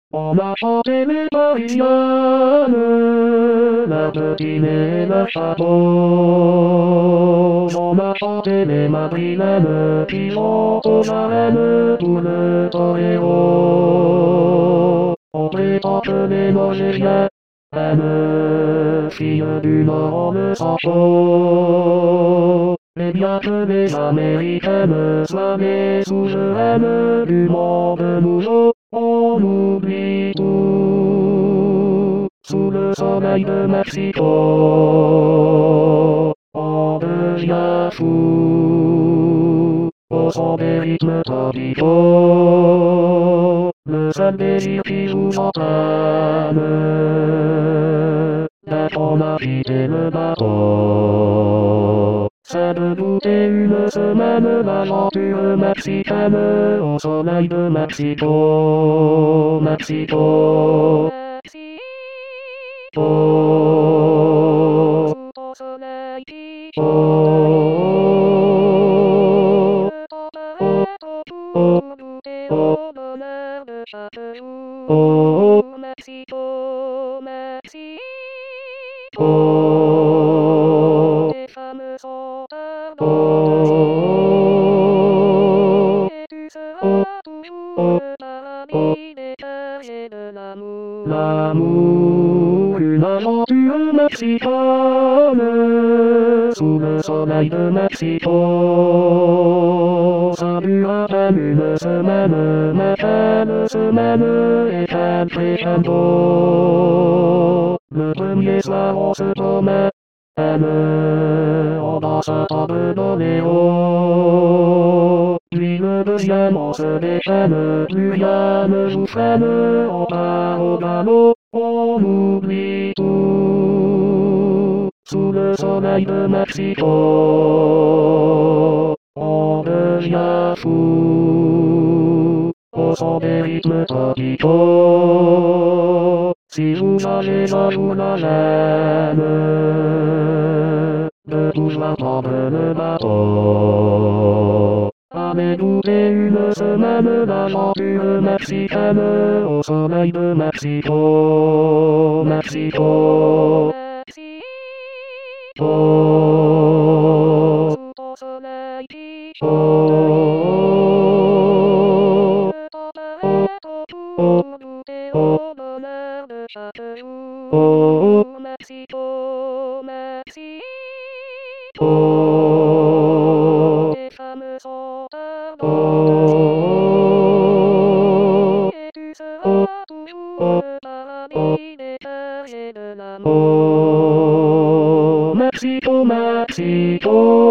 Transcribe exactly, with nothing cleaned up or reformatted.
On a chanté les Parisiennes, la petite et le chapeau. On a chanté les madrilènes qui chantent aux arènes tout le toréo. On prétend que les Norvégiens aiment, filles du Nord, on le sent chaud. Mais bien que les Américaines soient les souveraines du monde nouveau, on oublie tout sous le soleil de Mexico. On devient fou au son des rythmes tropicaux. Le seul désir qui vous entraîne, d'être en agité le bateau. C'est de goûter une semaine d'aventure mexicaine au soleil de Mexico, Mexico, oh, au soleil oh, oh, oh, goûter au bonheur de chaque jour, oh, Mexico, Mexico, les femmes sont ardentes, et tu seras toujours le paradis des cœurs et de l'amour. L'amour, une aventure mexicaine, sous le soleil de Mexico. Ça dure à peine une semaine, mais quelle semaine et quel crescendo. Le premier soir on se promet, on danse un table d'oléo. Puis le deuxième on se déchaîne, plus rien ne vous freine, on part au galop, on oublie tout sous le soleil de Mexico. On devient fou au son des rythmes tropicaux. Si vous avez un jour la gêne de pouvoir prendre le bateau, allez goûter une semaine d'aventure mexicaine au soleil de Mexico, Mexico, oh, au soleil oh, oh, goûter au bonheur de chaque jour, oh, Mexico, Mexico, les femmes sont ardentes, et tu seras toujours le paradis des cœurs et de l'amour. Mexico, Mexico.